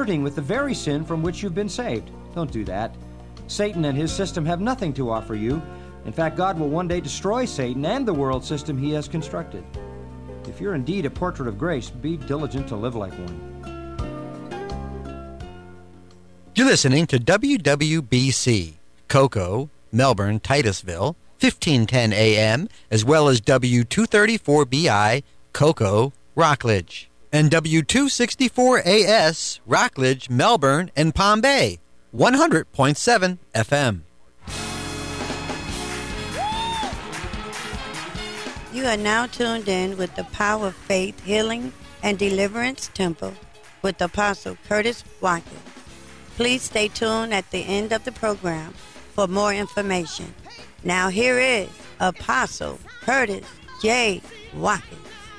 flirting with the very sin from which you've been saved. Don't do that. Satan and his system have nothing to offer you. In fact, God will one day destroy Satan and the world system he has constructed. If you're indeed a portrait of grace, be diligent to live like one. You're listening to WWBC, Cocoa, Melbourne, Titusville, 1510 AM, as well as W234BI, Cocoa, Rockledge, and W264AS, Rockledge, Melbourne, and Palm Bay, 100.7 FM. You are now tuned in with the Power of Faith Healing and Deliverance Temple with Apostle Curtis Watkins. Please stay tuned at the end of the program for more information. Now here is Apostle Curtis J. Watkins.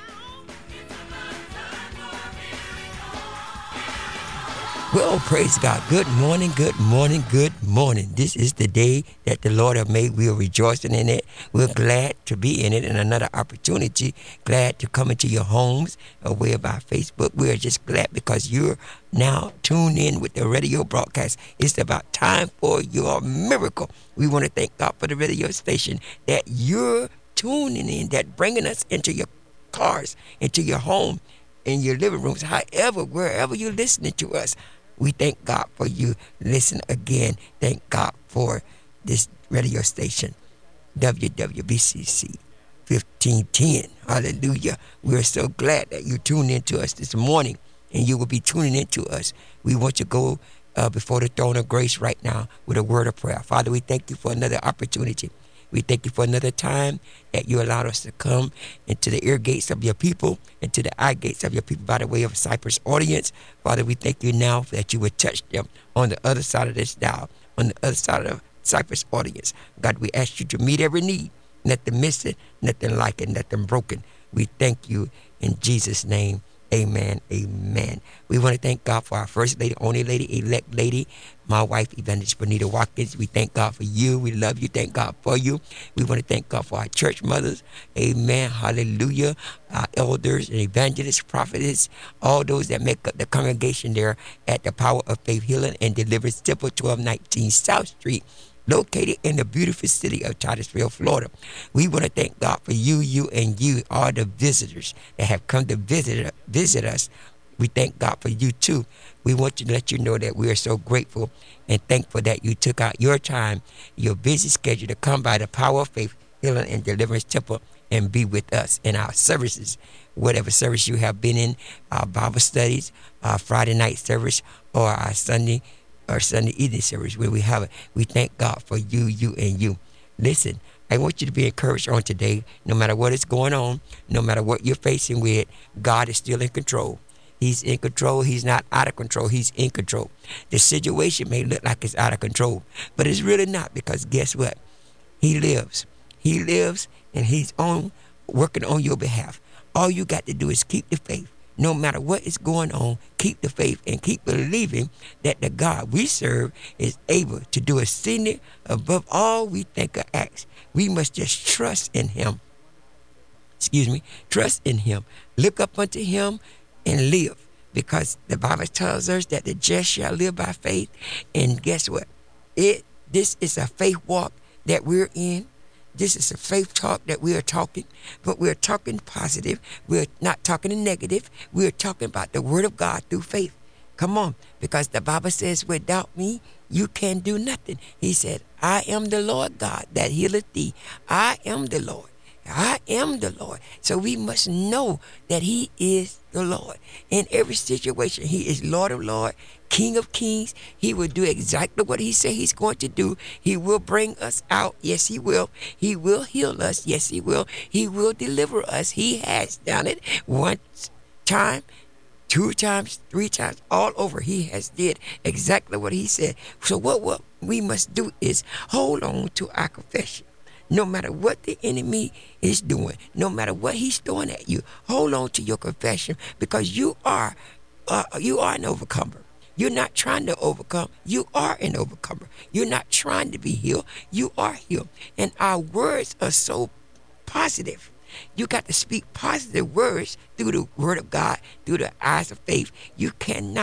Well, praise God. Good morning, good morning, good morning. This is the day that the Lord have made. We are rejoicing in it. We're glad to be in it, and another opportunity. Glad to come into your homes away by Facebook. We're just glad because you're now tuned in with the radio broadcast. It's about time for your miracle. We want to thank God for the radio station that you're tuning in, that bringing us into your cars, into your home, in your living rooms, however, wherever you're listening to us. We thank God for you. Listen again. Thank God for this radio station, WWBCC 1510. Hallelujah. We're so glad that you tuned in to us this morning, and you will be tuning in to us. We want to go before the throne of grace right now with a word of prayer. Father, we thank you for another opportunity. We thank you for another time that you allowed us to come into the ear gates of your people, into the eye gates of your people by the way of a Cypress audience. Father, we thank you now that you would touch them on the other side of this dial, on the other side of the Cypress audience. God, we ask you to meet every need, nothing missing, nothing lacking, nothing broken. We thank you in Jesus' name. Amen. Amen. We want to thank God for our first lady, only lady, elect lady, my wife, Evangelist Bonita Watkins. We thank God for you. We love you. Thank God for you. We want to thank God for our church mothers. Amen. Hallelujah. Our elders and evangelists, prophets, all those that make up the congregation there at the Power of Faith Healing and Deliverance Temple, 1219 South Street, located in the beautiful city of Titusville, Florida. We want to thank God for you, and you, all the visitors that have come to visit us. We thank God for you, too. We want to let you know that we are so grateful and thankful that you took out your time, your busy schedule to come by the Power of Faith Healing and Deliverance Temple and be with us in our services. Whatever service you have been in, our Bible studies, our Friday night service, or our Sunday evening service where we have it. We thank God for you, and you. Listen, I want you to be encouraged on today. No matter what is going on, no matter what you're facing with, God is still in control. He's in control. He's not out of control. He's in control. The situation may look like it's out of control, but it's really not, because guess what? He lives. He lives, and he's working on your behalf. All you got to do is keep the faith. No matter what is going on, keep the faith and keep believing that the God we serve is able to do exceedingly above all we think or ask. We must just trust in him. Trust in him. Look up unto him and live, because the Bible tells us that the just shall live by faith. And guess what? This is a faith walk that we're in. This is a faith talk that we are talking, but we're talking positive. We're not talking negative. We're talking about the word of God through faith. Come on, because the Bible says, without me, you can do nothing. He said, I am the Lord God that healeth thee. I am the Lord. I am the Lord. So we must know that he is the Lord. In every situation, he is Lord of Lords, King of Kings. He will do exactly what he said he's going to do. He will bring us out. Yes, he will. He will heal us. Yes, he will. He will deliver us. He has done it one time, 2 times, 3 times, all over. He has did exactly what he said. So what we must do is hold on to our confession. No matter what the enemy is doing, no matter what he's throwing at you, hold on to your confession, because you are an overcomer. You're not trying to overcome. You are an overcomer. You're not trying to be healed. You are healed. And our words are so positive. You got to speak positive words through the word of God, through the eyes of faith. You cannot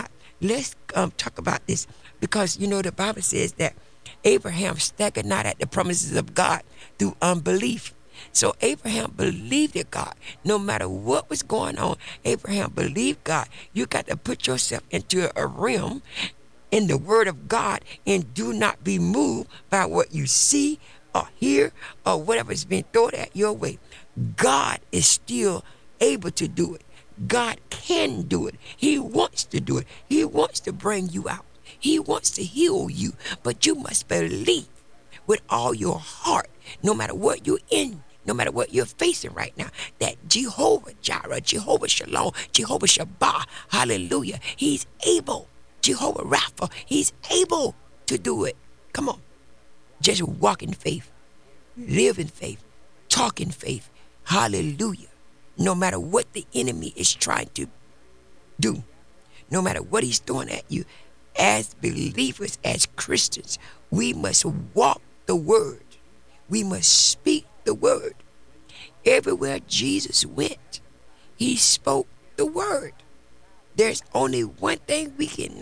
let's talk about this, because you know the Bible says that Abraham staggered not at the promises of God through unbelief. So Abraham believed in God. No matter what was going on, Abraham believed God. You got to put yourself into a realm in the word of God and do not be moved by what you see or hear or whatever is being thrown at your way. God is still able to do it. God can do it. He wants to do it. He wants to bring you out. He wants to heal you, but you must believe with all your heart, no matter what you're in, no matter what you're facing right now, that Jehovah Jireh, Jehovah Shalom, Jehovah Shabbat, hallelujah, he's able. Jehovah Rapha, he's able to do it. Come on. Just walk in faith, live in faith, talk in faith. Hallelujah. No matter what the enemy is trying to do, no matter what he's throwing at you, as believers, as Christians, we must walk the word. We must speak the word. Everywhere Jesus went, he spoke the word. There's only one thing we can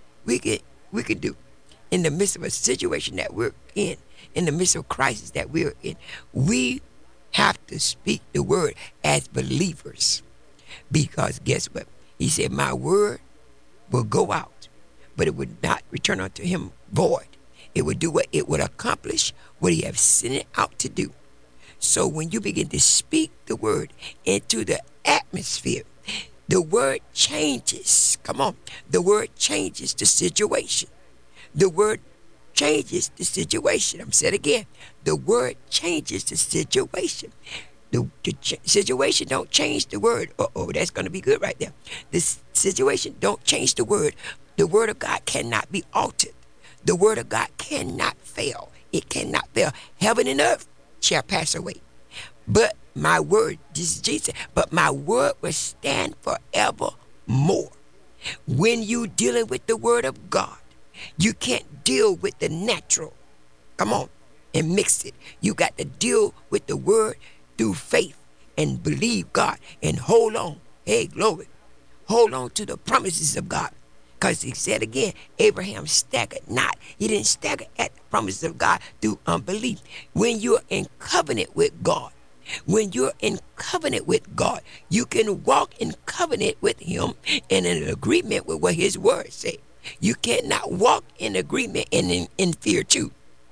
do in the midst of a situation that we're in the midst of crisis that we're in. We have to speak the word as believers, because guess what? He said, my word will go out, but it would not return unto him void. It would do what it would accomplish, what he has sent it out to do. So when you begin to speak the word into the atmosphere, the word changes. Come on. The word changes the situation. The word changes the situation. I'm saying it again. The word changes the situation. The situation don't change the word. That's going to be good right there. The situation don't change the word. The word of God cannot be altered. The word of God cannot fail. It cannot fail. Heaven and earth shall pass away, but my word, this is Jesus, but my word will stand forevermore. When you dealing with the word of God, you can't deal with the natural. Come on, and mix it. You got to deal with the word through faith and believe God and hold on. Hey, glory. Hold on to the promises of God. Because he said again, Abraham staggered not. He didn't stagger at the promises of God through unbelief. When you're in covenant with God, when you're in covenant with God, you can walk in covenant with him and in agreement with what his word say. You cannot walk in agreement and in fear too.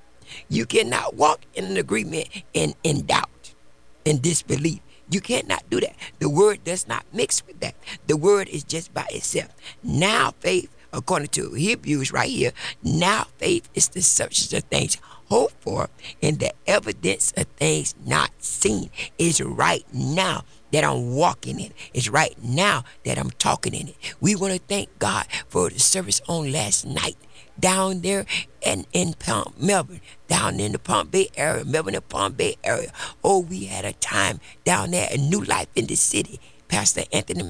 You cannot walk in an agreement in doubt and disbelief. You cannot do that. The word does not mix with that. The word is just by itself. Now faith, according to Hebrews right here, now faith is the substance of things hoped for and the evidence of things not seen. It's right now that I'm walking in it. It's right now that I'm talking in it. We want to thank God for the service on last night down there and in Melbourne, down in the Palm Bay area, Melbourne and Palm Bay area. Oh, we had a time down there, a new life in the city. Pastor Anthony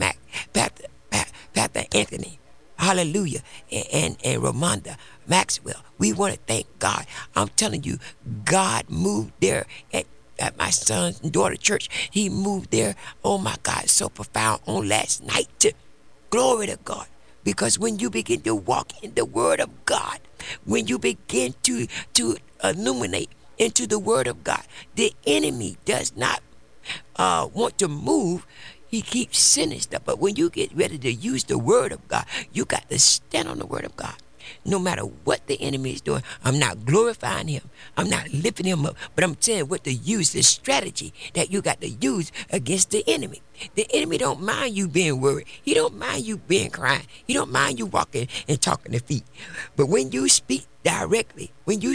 Pastor Anthony, hallelujah, and Ramonda Maxwell. We want to thank God. I'm telling you, God moved there at my son's and daughter church. He moved there. Oh my God, so profound on last night. Glory to God. Because when you begin to walk in the word of God, when you begin to illuminate into the word of God, the enemy does not want to move. He keeps sending stuff. But when you get ready to use the word of God, you got to stand on the word of God. No matter what the enemy is doing, I'm not glorifying him. I'm not lifting him up. But I'm telling you what to use, the strategy that you got to use against the enemy. The enemy don't mind you being worried. He don't mind you being crying. He don't mind you walking and talking to feet. But when you speak directly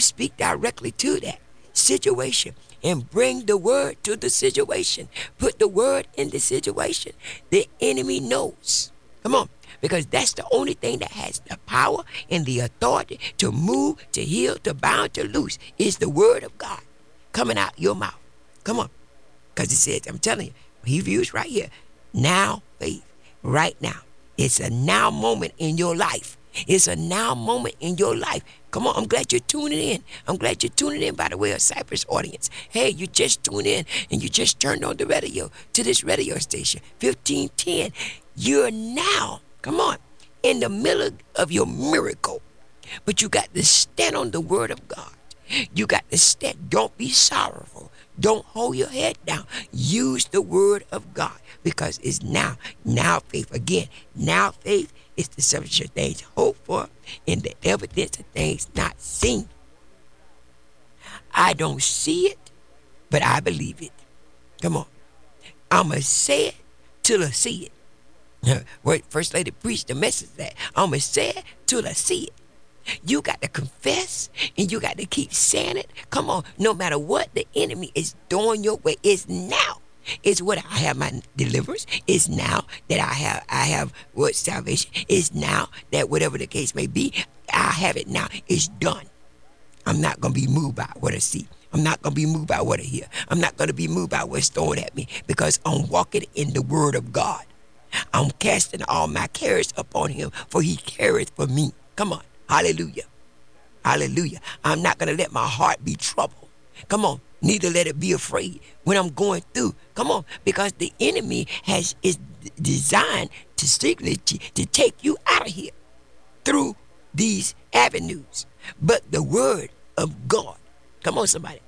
to that situation and bring the word to the situation, put the word in the situation, the enemy knows. Come on. Because that's the only thing that has the power and the authority to move, to heal, to bound, to loose is the word of God coming out your mouth. Come on. Because it says, I'm telling you, Hebrews right here, now faith, right now. It's a now moment in your life. It's a now moment in your life. Come on, I'm glad you're tuning in. I'm glad you're tuning in by the way of Cypress audience. Hey, you just tuned in and you just turned on the radio to this radio station, 1510. You're now, come on, in the middle of your miracle. But you got to stand on the word of God. You got to stand. Don't be sorrowful. Don't hold your head down. Use the word of God, because it's now. Now faith. Again, now faith is the substance of things hoped for and the evidence of things not seen. I don't see it, but I believe it. Come on. I'm going to say it till I see it. Where First Lady preached the message that I'm going to say it till I see it. You got to confess and you got to keep saying it. Come on, no matter what the enemy is doing your way, it's now. It's what I have my deliverance. It's now that I have what salvation. It's now that whatever the case may be, I have it now. It's done. I'm not going to be moved by what I see. I'm not going to be moved by what I hear. I'm not going to be moved by what's thrown at me, because I'm walking in the word of God. I'm casting all my cares upon him, for he careth for me. Come on. Hallelujah. Hallelujah. I'm not going to let my heart be troubled. Come on. Neither let it be afraid when I'm going through. Come on. Because the enemy is designed to secretly to take you out of here through these avenues. But the word of God. Come on, somebody.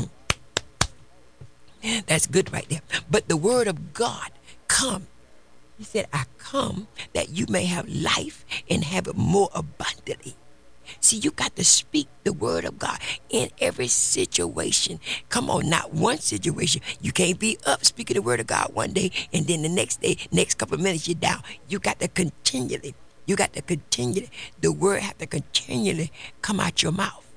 That's good right there. But the word of God come. He said, I come that you may have life and have it more abundantly. See, you got to speak the word of God in every situation. Come on, not one situation. You can't be up speaking the word of God one day and then the next day, next couple of minutes, you're down. You got to continually, the word have to continually come out your mouth.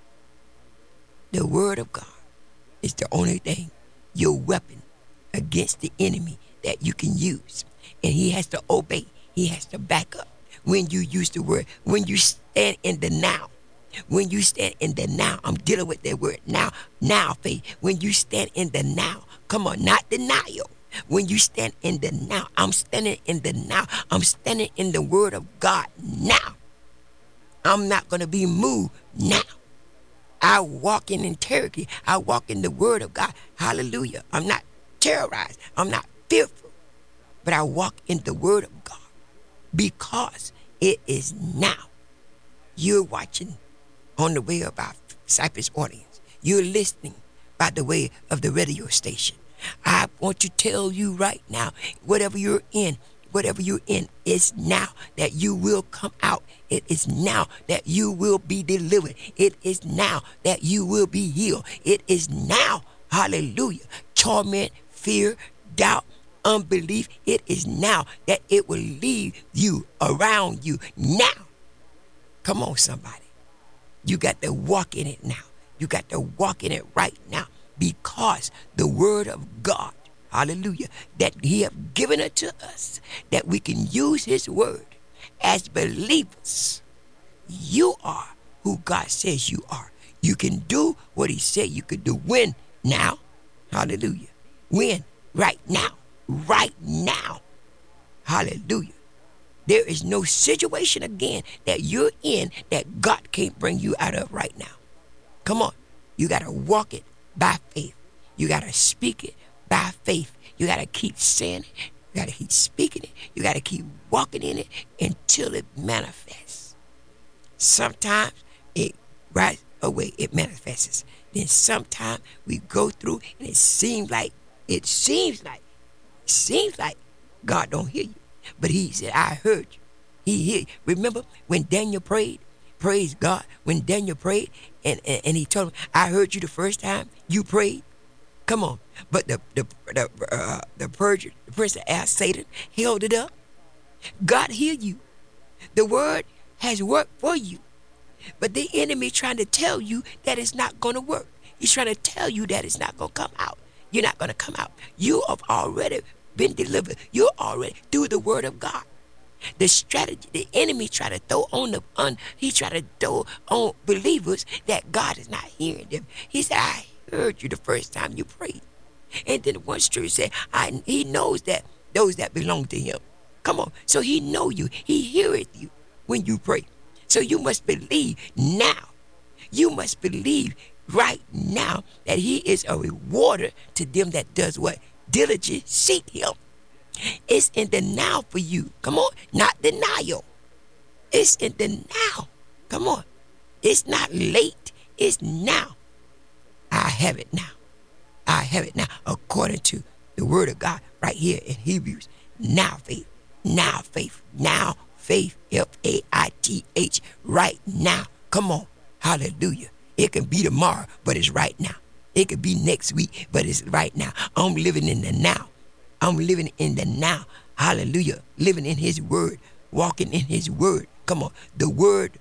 The word of God is the only thing, your weapon against the enemy that you can use. And he has to obey. He has to back up. When you use the word, when you stand in the now, I'm dealing with that word now faith. When you stand in the now, come on, not denial. When you stand in the now, I'm standing in the now. I'm standing in the word of God now. I'm not going to be moved now. I walk in integrity. I walk in the word of God. Hallelujah. I'm not terrorized. I'm not fearful. But I walk in the word of God because it is now. You're watching on the way of our Cypress audience. You're listening by the way of the radio station. I want to tell you right now, whatever you're in, it's now that you will come out. It is now that you will be delivered. It is now that you will be healed. It is now, hallelujah, torment, fear, doubt, unbelief. It is now that it will leave you, around you now. Come on, somebody. You got to walk in it now. You got to walk in it right now, because the word of God, hallelujah, that he have given it to us, that we can use his word as believers. You are who God says you are. You can do what he said you could do. When? Now. Hallelujah. When? Right now. Right now. Hallelujah. There is no situation again that you're in that God can't bring you out of right now. Come on. You got to walk it by faith. You got to speak it by faith. You got to keep saying it. You got to keep speaking it. You got to keep walking in it until it manifests. Sometimes it right away, it manifests. Then sometimes we go through and it seems like God don't hear you. But he said, I heard you. He hear you. Remember when Daniel prayed? Praise God. When Daniel prayed and he told him, I heard you the first time you prayed. Come on. But the prince that asked Satan held it up. God hear you. The word has worked for you. But the enemy trying to tell you that it's not going to work. He's trying to tell you that it's not going to come out. You're not going to come out. You have already been delivered. You're already through the word of God. The strategy, the enemy try to throw on he try to throw on believers that God is not hearing them. He said, I heard you the first time you prayed. And then one scripture said, he knows that those that belong to him. Come on. So he know you. He heareth you when you pray. So you must believe now. You must believe right now that he is a rewarder to them that does what? Diligently seek him. It's in the now for you. Come on. Not denial. It's in the now. Come on. It's not late. It's now. I have it now. I have it now. According to the word of God right here in Hebrews. Now faith. Now faith. Now faith. Faith. Right now. Come on. Hallelujah. It can be tomorrow, but it's right now. It could be next week, but it's right now. I'm living in the now. I'm living in the now. Hallelujah. Living in his word. Walking in his word. Come on. The word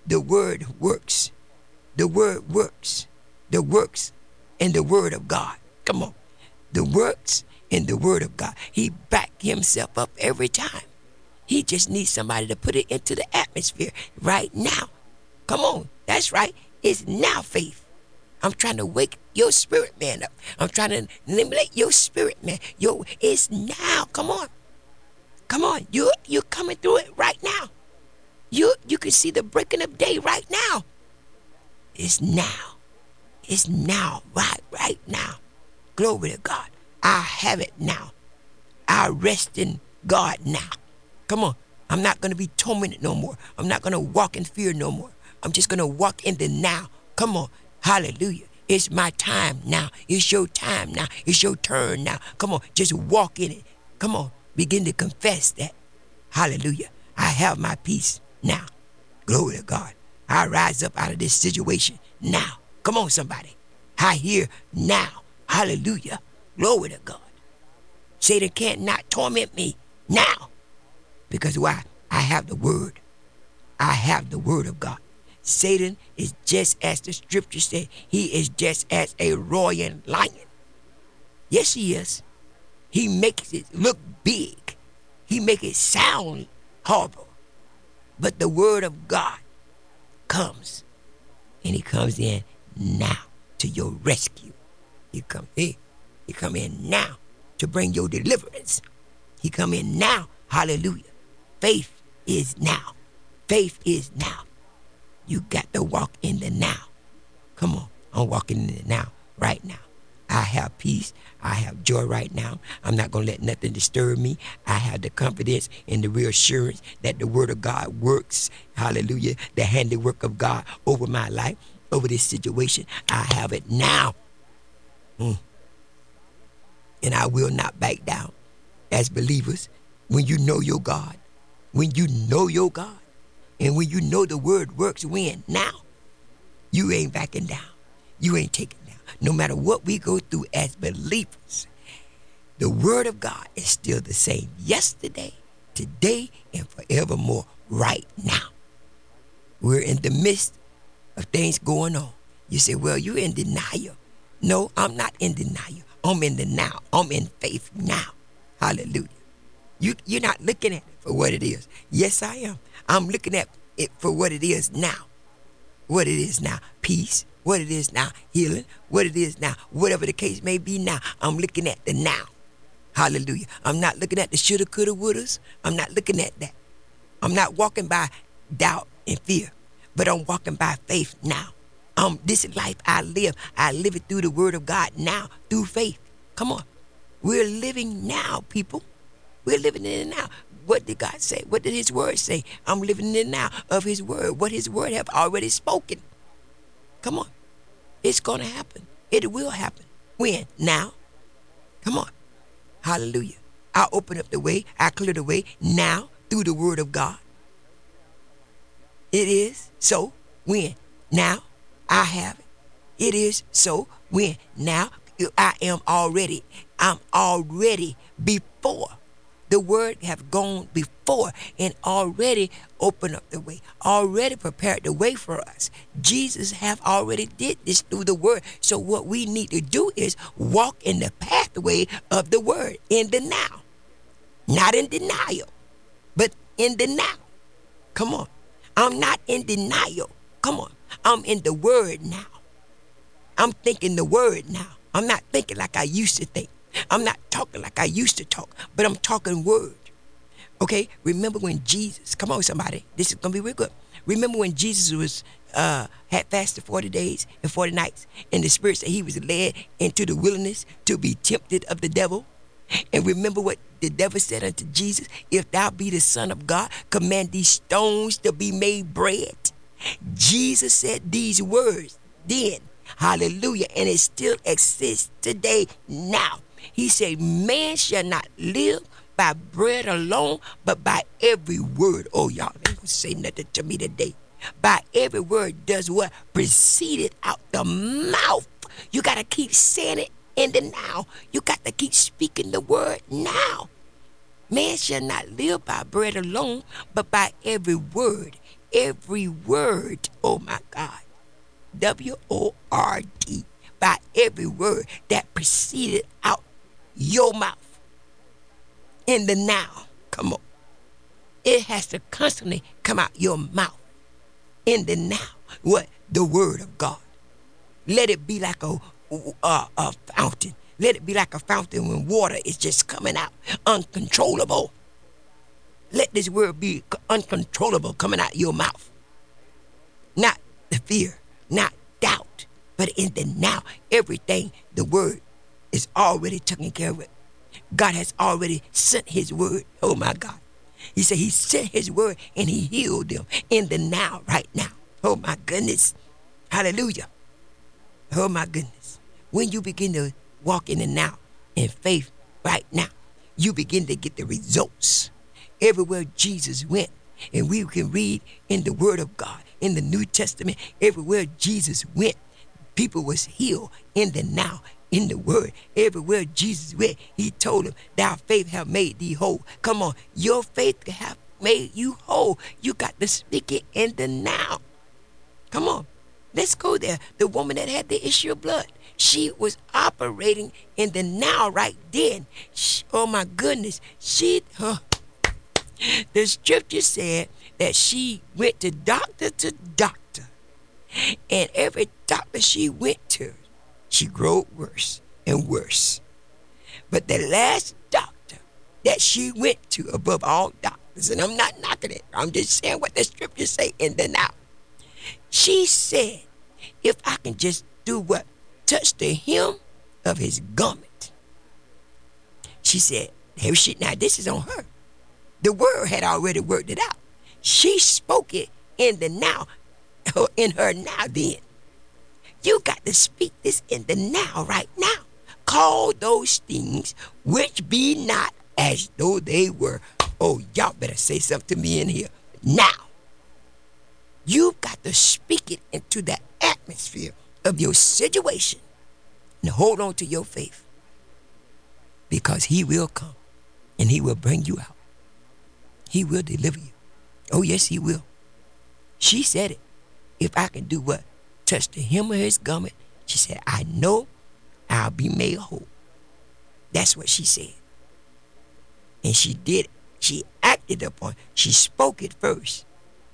works. The word works. The works in the word of God. Come on. The works in the word of God. He backed himself up every time. He just needs somebody to put it into the atmosphere right now. Come on. That's right. It's now faith. I'm trying to wake your spirit man up. I'm trying to eliminate your spirit man. It's now. Come on. Come on. You're coming through it right now. You can see the breaking of day right now. It's now. It's now. Right now. Glory to God. I have it now. I rest in God now. Come on. I'm not going to be tormented no more. I'm not going to walk in fear no more. I'm just going to walk in the now. Come on. Hallelujah. It's my time now. It's your time now. It's your turn now. Come on. Just walk in it. Come on. Begin to confess that. Hallelujah. I have my peace now. Glory to God. I rise up out of this situation now. Come on, somebody. I hear now. Hallelujah. Glory to God. Satan can't not torment me now. Because why? I have the word. I have the word of God. Satan is just as the scripture said. He is just as a roaring lion. Yes, he is. He makes it look big. He makes it sound horrible. But the word of God comes. And he comes in now to your rescue. He come in now to bring your deliverance. He come in now. Hallelujah. Faith is now. Faith is now. You got to walk in the now. Come on. I'm walking in the now, right now. I have peace. I have joy right now. I'm not going to let nothing disturb me. I have the confidence and the reassurance that the word of God works. Hallelujah. The handiwork of God over my life, over this situation. I have it now. And I will not back down. As believers, when you know your God, and when you know the word works, when? Now. You ain't backing down. You ain't taking down. No matter what we go through as believers, the word of God is still the same yesterday, today, and forevermore right now. We're in the midst of things going on. You say, well, you're in denial. No, I'm not in denial. I'm in the now. I'm in faith now. Hallelujah. You're not looking at it for what it is. Yes, I am. I'm looking at it for what it is now. What it is now. Peace. What it is now. Healing. What it is now. Whatever the case may be now. I'm looking at the now. Hallelujah. I'm not looking at the shoulda, coulda, wouldas. I'm not looking at that. I'm not walking by doubt and fear, but I'm walking by faith now. This life I live it through the word of God now, through faith. Come on. We're living now, people. We're living in it now. What did God say? What did his word say? I'm living in it now of his word. What his word have already spoken. Come on. It's going to happen. It will happen. When? Now. Come on. Hallelujah. I open up the way. I clear the way now through the word of God. It is so. When? Now. I have it. It is so. When? Now. I'm already before. The word have gone before and already opened up the way, already prepared the way for us. Jesus have already did this through the word. So what we need to do is walk in the pathway of the word in the now. Not in denial, but in the now. Come on. I'm not in denial. Come on. I'm in the word now. I'm thinking the word now. I'm not thinking like I used to think. I'm not talking like I used to talk, but I'm talking word. Okay? Remember when Jesus, come on somebody, this is going to be real good. Remember when Jesus had fasted 40 days and 40 nights, and the Spirit said he was led into the wilderness to be tempted of the devil? And remember what the devil said unto Jesus, if thou be the Son of God, command these stones to be made bread. Jesus said these words then, hallelujah, and it still exists today now. He said, man shall not live by bread alone, but by every word. Oh, y'all ain't say nothing to me today. By every word does what? Proceeded out the mouth. You got to keep saying it in the now. You got to keep speaking the word now. Man shall not live by bread alone, but by every word. Every word, oh my God. W-O-R-D. By every word that proceeded out your mouth. In the now. Come on. It has to constantly come out your mouth. In the now. What? The word of God. Let it be like a fountain. Let it be like a fountain when water is just coming out uncontrollable. Let this word be uncontrollable coming out your mouth. Not the fear, not doubt, but in the now. Everything, the word is already taken care of. God has already sent his word. Oh my God. He said he sent his word and he healed them in the now, right now. Oh my goodness. Hallelujah. Oh my goodness. When you begin to walk in the now, in faith right now, you begin to get the results. Everywhere Jesus went, and we can read in the word of God, in the New Testament, everywhere Jesus went, people was healed in the now, in the word. Everywhere Jesus went, he told them, thy faith have made thee whole. Come on, your faith have made you whole. You got to speak it in the now. Come on. Let's go there. The woman that had the issue of blood, she was operating in the now right then. Oh my goodness. The scripture said that she went to doctor, and every doctor she went to, she grew worse and worse. But the last doctor that she went to, above all doctors, and I'm not knocking it, I'm just saying what the scriptures say in the now. She said, if I can just do what? Touch the hem of his garment. She said, hey, shit, now this is on her. The word had already worked it out. She spoke it in the now, or in her now then. You got to speak this in the now, right now. Call those things which be not as though they were. Oh, y'all better say something to me in here. Now. You've got to speak it into the atmosphere of your situation and hold on to your faith, because he will come and he will bring you out. He will deliver you. Oh, yes, he will. She said it. If I can do what? Touch the hem of his garment. She said, I know I'll be made whole. That's what she said. And she did it. She acted upon it. She spoke it first.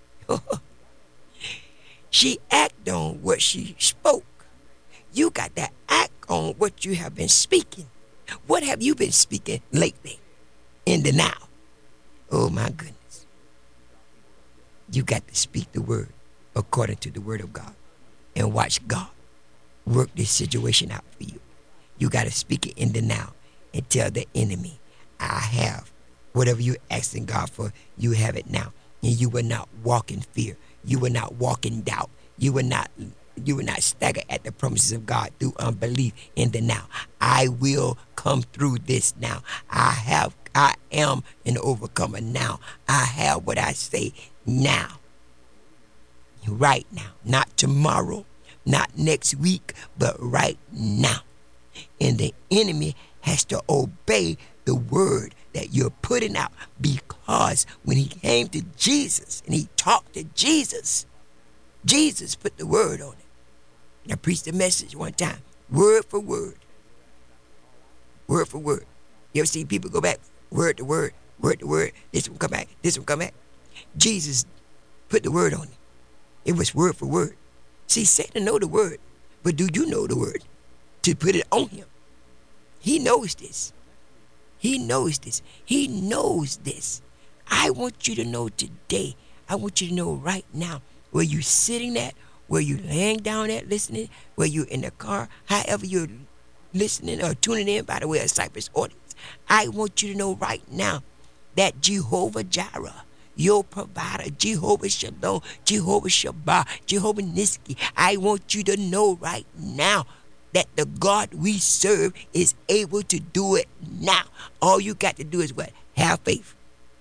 She acted on what she spoke. You got to act on what you have been speaking. What have you been speaking lately in the now? Oh my goodness. You got to speak the word according to the word of God and watch God work this situation out for you. You got to speak it in the now and tell the enemy, I have whatever you're asking God for, you have it now. And you will not walk in fear. You will not walk in doubt. You will not stagger at the promises of God through unbelief in the now. I will come through this now. I am an overcomer now. I have what I say now. Right now. Not tomorrow. Not next week, but right now. And the enemy has to obey the word that you're putting out, because when he came to Jesus and he talked to Jesus, Jesus put the word on it. I preached a message one time, word for word. Word for word. You ever see people go back word to word, word to word, this one come back, this one come back? Jesus put the word on it. It was word for word. See, Satan know the word, but do you know the word to put it on him? He knows this. He knows this. He knows this. I want you to know today. I want you to know right now, where you sitting at, where you laying down at listening, where you in the car, however you're listening or tuning in by the way of Cypress audience. I want you to know right now that Jehovah Jireh, your provider, Jehovah Shalom, Jehovah Shabbat, Jehovah Niski, I want you to know right now that the God we serve is able to do it now. All you got to do is what? Have faith.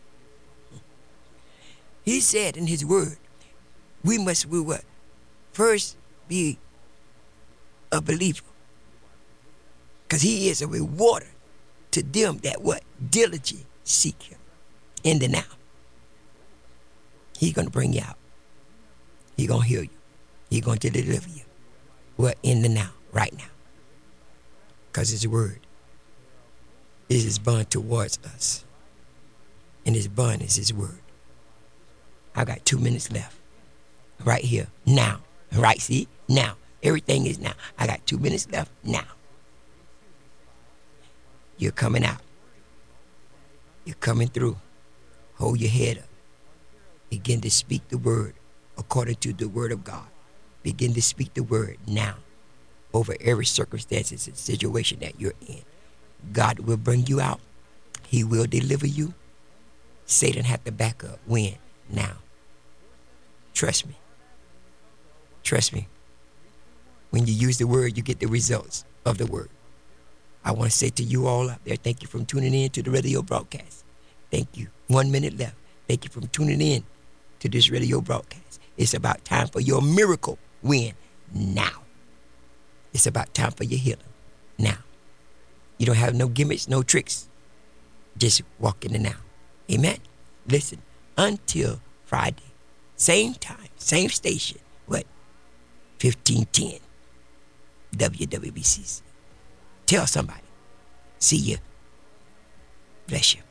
He said in his word, we what? First be a believer. Because he is a rewarder to them that what? Diligently seek him in the now. He's going to bring you out. He's going to heal you. He's going to deliver you. What? In the now, right now. Because his word is his bond towards us. And his bond is his word. I got 2 minutes left. Right here, now. Right, see? Now. Everything is now. I got 2 minutes left now. You're coming out. You're coming through. Hold your head up. Begin to speak the word according to the word of God. Begin to speak the word now over every circumstance and situation that you're in. God will bring you out. He will deliver you. Satan have to back up. When? Now. Trust me. Trust me. When you use the word, you get the results of the word. I want to say to you all out there, thank you for tuning in to the radio broadcast. Thank you. 1 minute left. Thank you for tuning in to this radio broadcast. It's about time for your miracle. When? Now. It's about time for your healing. Now. You don't have no gimmicks, no tricks. Just walk in the now. Amen. Listen, until Friday, same time, same station. What? 1510 WWBCC. Tell somebody. See you. Bless you.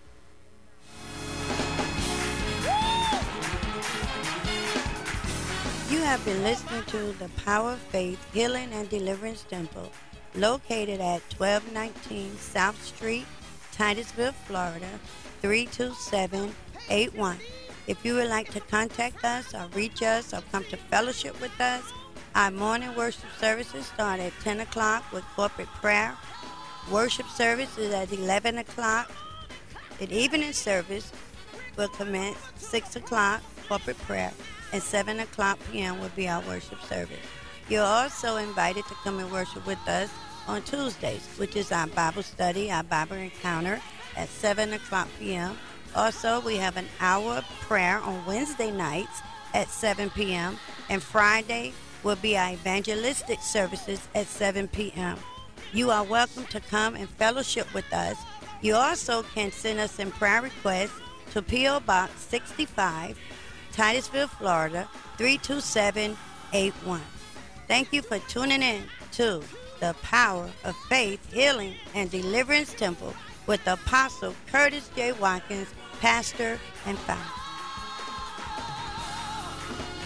You have been listening to the Power of Faith Healing and Deliverance Temple, located at 1219 South Street, Titusville, Florida, 32781. If you would like to contact us or reach us or come to fellowship with us, our morning worship services start at 10 o'clock with corporate prayer. Worship service is at 11 o'clock. The evening service will commence 6 o'clock, corporate prayer, and 7 o'clock p.m. will be our worship service. You're also invited to come and worship with us on Tuesdays, which is our Bible study, our Bible encounter at 7 o'clock p.m. Also, we have an hour of prayer on Wednesday nights at 7 p.m. and Friday will be our evangelistic services at 7 p.m. You are welcome to come and fellowship with us. You also can send us in prayer requests to P.O. Box 65, Titusville, Florida, 32781. Thank you for tuning in to the Power of Faith, Healing, and Deliverance Temple with Apostle Curtis J. Watkins, pastor and founder.